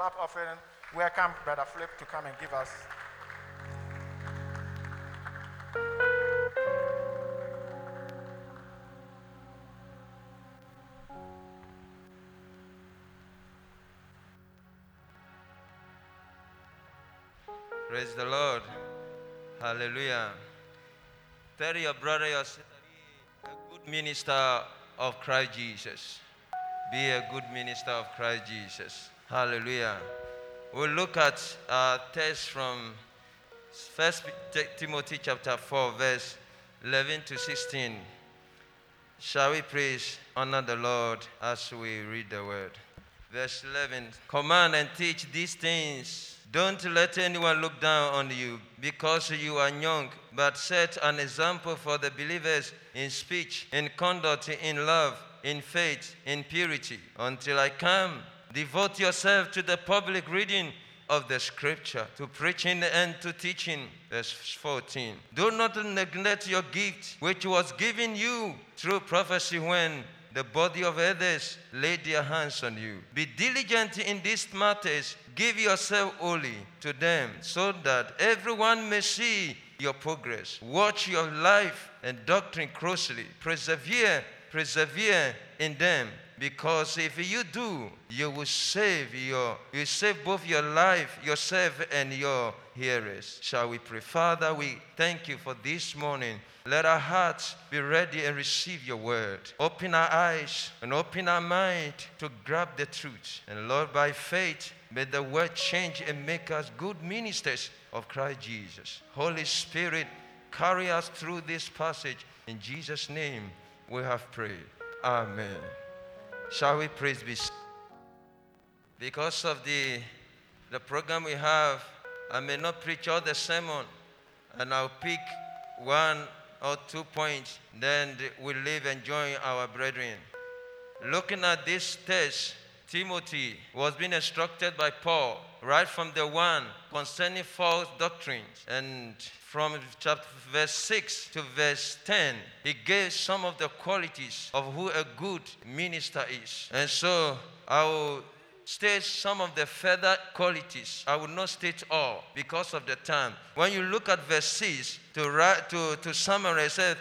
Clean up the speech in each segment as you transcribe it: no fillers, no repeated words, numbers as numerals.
clap offering. Welcome Brother Philip to come and give us. Praise the Lord. Hallelujah. Tell your brother, your sister, be a good minister of Christ Jesus. Be a good minister of Christ Jesus. Hallelujah. We'll look at a text from 1 Timothy chapter 4, verse 11 to 16. Shall we praise, honor the Lord as we read the word. Verse 11, command and teach these things. Don't let anyone look down on you because you are young, but set an example for the believers in speech, in conduct, in love, in faith, in purity. Until I come, devote yourself to the public reading of the scripture, to preaching and to teaching. Verse 14. Do not neglect your gift, which was given you through prophecy when the body of others laid their hands on you. Be diligent in these matters. Give yourself wholly to them, so that everyone may see your progress. Watch your life and doctrine closely. Persevere in them, because if you do, you will save both your life, yourself, and your hearers. Shall we pray? Father, we thank you for this morning. Let our hearts be ready and receive your word. Open our eyes and open our mind to grab the truth. And Lord, by faith, may the word change and make us good ministers of Christ Jesus. Holy Spirit, carry us through this passage. In Jesus' name, we have prayed. Amen. Shall we praise be? Because of the program we have, I may not preach all the sermon, and I'll pick one or 2 points, then we'll leave and join our brethren. Looking at this text, Timothy was being instructed by Paul right from the one concerning false doctrines. And from chapter verse 6 to verse 10, he gave some of the qualities of who a good minister is. And so I will state some of the further qualities. I will not state all because of the time. When you look at verse 6, to summarize it,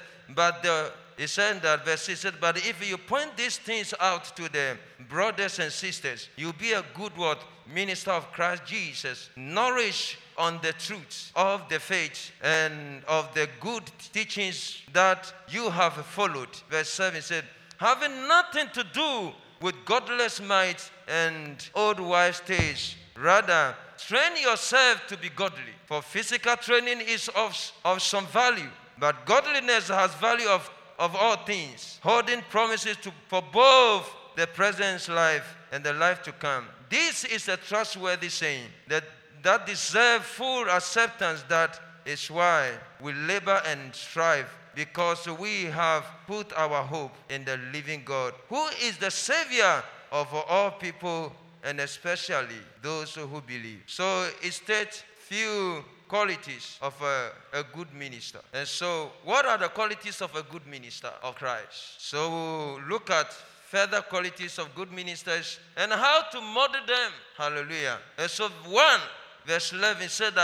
he said that verse 6 said, but if you point these things out to the brothers and sisters, you'll be a good word, minister of Christ Jesus, nourished on the truths of the faith and of the good teachings that you have followed. Verse 7 said, having nothing to do with godless might and old wives' tales. Rather, train yourself to be godly. For physical training is of some value, but godliness has value of all things, holding promises for both the present life and the life to come. This is a trustworthy saying that deserves full acceptance. That is why we labor and strive, because we have put our hope in the living God, who is the Savior of all people, and especially those who believe. So it states few qualities of a good minister. And so what are the qualities of a good minister of Christ? So we'll look at further qualities of good ministers and how to model them. Hallelujah. And so verse 11 said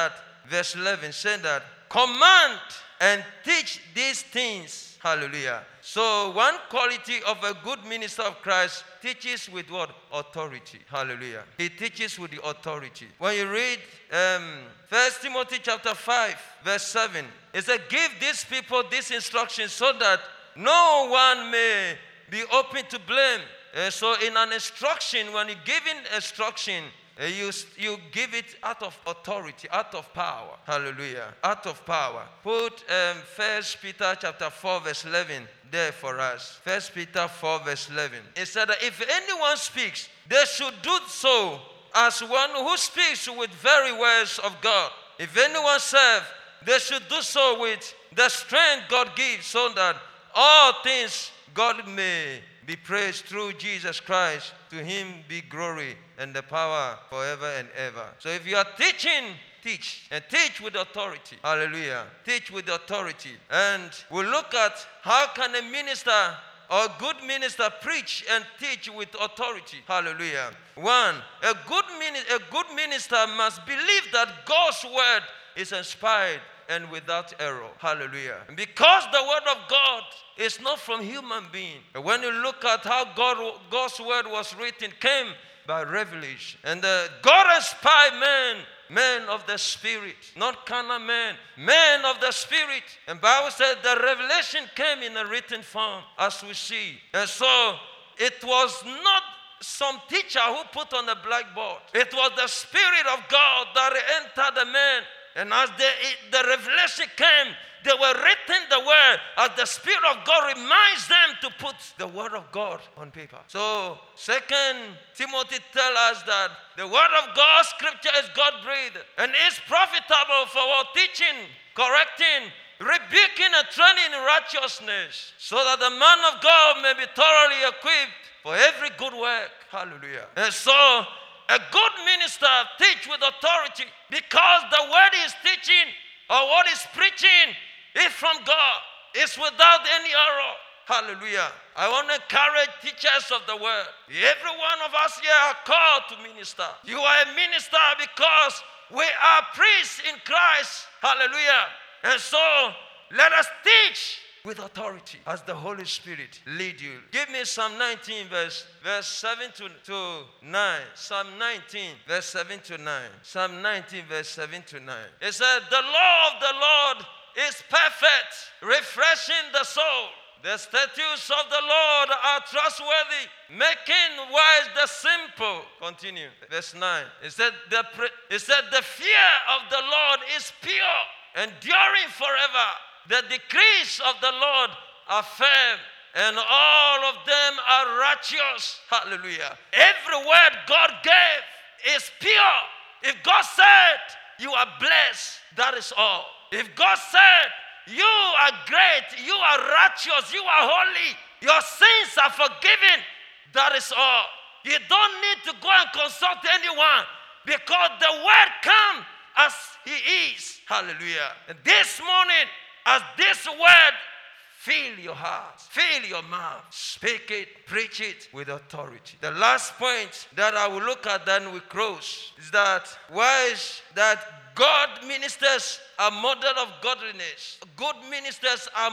that command and teach these things. Hallelujah. So one quality of a good minister of Christ teaches with what? Authority. Hallelujah. He teaches with the authority. When you read 1 Timothy chapter 5, verse 7, it says, give these people this instruction so that no one may be open to blame. So in an instruction, when you're giving instruction, you give it out of authority, out of power. Hallelujah. Out of power. Put 1 Peter chapter 4 verse 11 there for us. 1 Peter 4 verse 11. It said that if anyone speaks, they should do so as one who speaks with very words of God. If anyone serves, they should do so with the strength God gives, so that all things God may be praised through Jesus Christ. To him be glory and the power forever and ever. So if you are teaching, teach. And teach with authority. Hallelujah. Teach with authority. And we'll look at how can a minister or good minister preach and teach with authority. Hallelujah. One, a good minister must believe that God's word is inspired and without error. Hallelujah. Because the word of God is not from human being. When you look at how God's word was written, came by revelation. And God inspired men of the Spirit, not carnal men of the Spirit. And Bible said the revelation came in a written form, as we see. And so it was not some teacher who put on the blackboard. It was the Spirit of God that entered the man. And as the revelation came, they were written the word as the Spirit of God reminds them to put the word of God on paper. So 2 Timothy tells us that the word of God, scripture, is God-breathed and is profitable for our teaching, correcting, rebuking, and training in righteousness, so that the man of God may be thoroughly equipped for every good work. Hallelujah. And so a good minister teach with authority, because the word he's teaching or what he's preaching is from God. It's without any error. Hallelujah. I want to encourage teachers of the word. Every one of us here are called to minister. You are a minister because we are priests in Christ. Hallelujah. And so let us teach with authority as the Holy Spirit lead you. Give me Psalm 19 verse 7 to 9. Psalm 19 verse 7 to 9. Psalm 19 verse 7 to 9. It said, the law of the Lord is perfect, refreshing the soul. The statutes of the Lord are trustworthy, making wise the simple. Continue. Verse 9. It said, the fear of the Lord is pure, enduring forever. The decrees of the Lord are firm, and all of them are righteous. Hallelujah. Every word God gave is pure. If God said, you are blessed, that is all. If God said, you are great, you are righteous, you are holy, your sins are forgiven, that is all. You don't need to go and consult anyone, because the word comes as he is. Hallelujah. And this morning, as this word fill your heart, fill your mouth, speak it, preach it with authority. The last point that I will look at, then we close, is that why is that God ministers are model of godliness. Good ministers are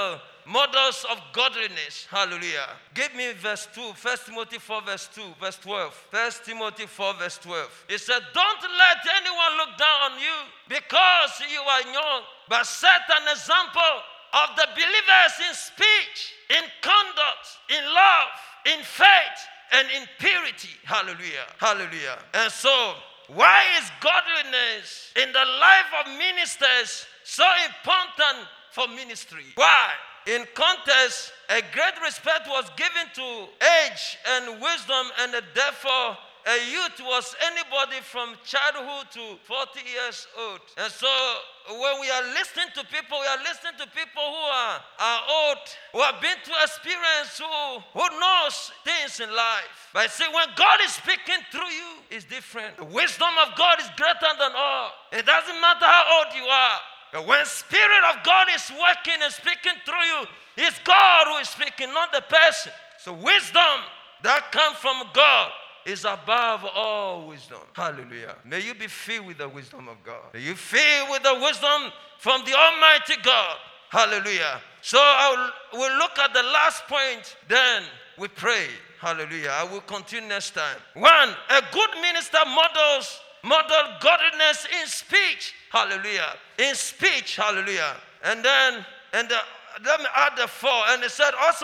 models of godliness. Hallelujah. Give me verse 2. 1 Timothy 4 verse 2, verse 12. 1 Timothy 4 verse 12. It said, don't let anyone look down on you because you are young, but set an example of the believers in speech, in conduct, in love, in faith, and in purity. Hallelujah. Hallelujah. And so, why is godliness in the life of ministers so important for ministry? Why? In context, a great respect was given to age and wisdom, and therefore a youth was anybody from childhood to 40 years old. And so when we are listening to people, we are listening to people who are old, who have been through experience, who knows things in life. But see, when God is speaking through you, it's different. The wisdom of God is greater than all. It doesn't matter how old you are. But when Spirit of God is working and speaking through you, it's God who is speaking, not the person. So wisdom that comes from God is above all wisdom. Hallelujah. May you be filled with the wisdom of God. May you filled with the wisdom from the Almighty God. Hallelujah. So we'll look at the last point, then we pray. Hallelujah. I will continue next time. 1, a good minister model godliness in speech. Hallelujah. In speech. Hallelujah. And then, let me add the 4. And it said also,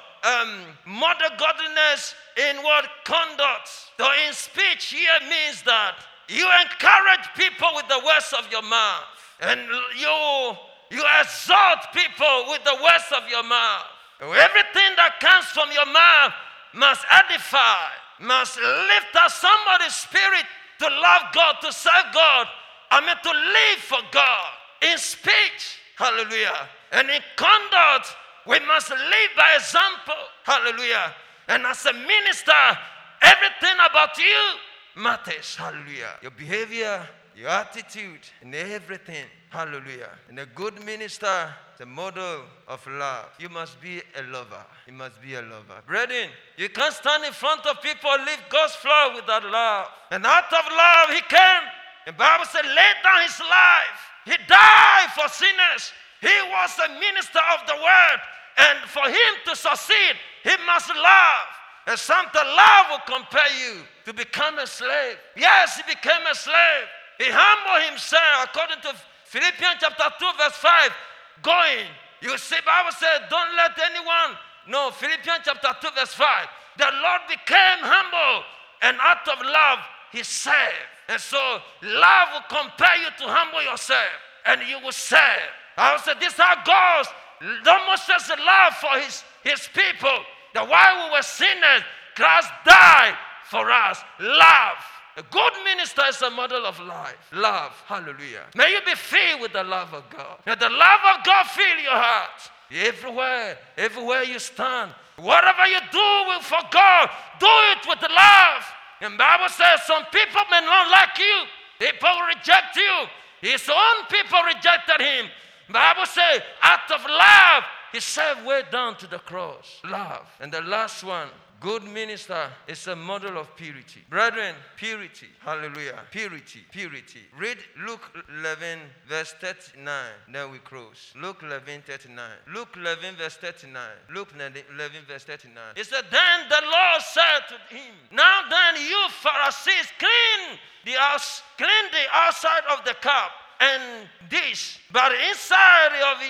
model godliness in what? Conduct. So in speech here means that you encourage people with the words of your mouth. And you exhort people with the words of your mouth. Everything that comes from your mouth must edify, must lift up somebody's spirit to love God, to serve God, to live for God. In speech, hallelujah. And in conduct, we must live by example. Hallelujah. And as a minister, everything about you matters. Hallelujah. Your behavior your attitude, in everything. Hallelujah. And a good minister is a model of love. You must be a lover. You must be a lover. Brethren, you can't stand in front of people and live God's flow without love. And out of love, he came. The Bible said, laid down his life. He died for sinners. He was a minister of the word. And for him to succeed, he must love. And sometimes love will compel you to become a slave. Yes, he became a slave. He humbled himself according to Philippians chapter 2 verse 5. Going. You see, Bible said, don't let anyone. No, Philippians chapter 2 verse 5. The Lord became humble. And out of love, he served. And so love will compel you to humble yourself. And you will serve. I will say, this is how God demonstrates love for his people. That while we were sinners, Christ died for us. Love. A good minister is a model of life. Love. Hallelujah. May you be filled with the love of God. May the love of God fill your heart. Everywhere you stand. Whatever you do for God, do it with love. And the Bible says some people may not like you. People reject you. His own people rejected him. The Bible says, out of love, he served way down to the cross. Love. And the last one, good minister is a model of purity. Brethren, purity. Hallelujah. Purity. Read Luke 11, verse 39. Then we close. Luke 11, 39. Luke 11, verse 39. Luke 11, verse 39. It said, then the Lord said to him, now then you Pharisees, clean the outside of the cup and dish, but inside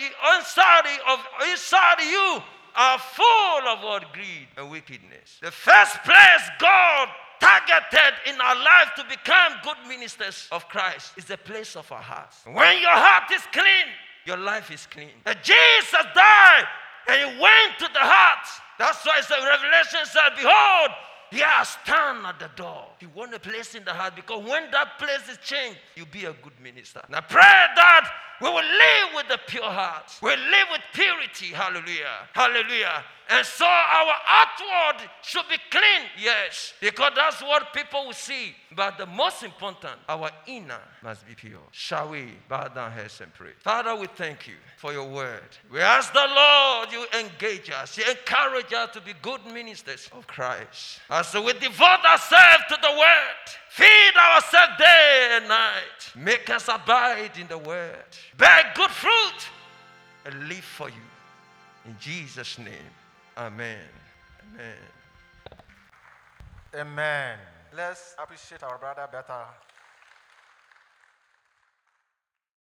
you are full of what? Greed and wickedness. The first place God targeted in our life to become good ministers of Christ is the place of our hearts. When your heart is clean, your life is clean. And Jesus died and he went to the heart. That's why the Revelation said, behold, he has stand at the door. You want a place in the heart, because when that place is changed, you'll be a good minister. And I pray that we will live with a pure heart. We'll live with purity. Hallelujah. Hallelujah. And so our outward should be clean. Yes. Because that's what people will see. But the most important, our inner must be pure. Shall we bow down heads and pray? Father, we thank you for your word. We ask the Lord, you engage us. You encourage us to be good ministers of Christ. As we devote ourselves to the word, feed ourselves day and night. Make us abide in the word. Bear good fruit and live for you. In Jesus' name, amen. Amen. Amen. Let's appreciate our brother better.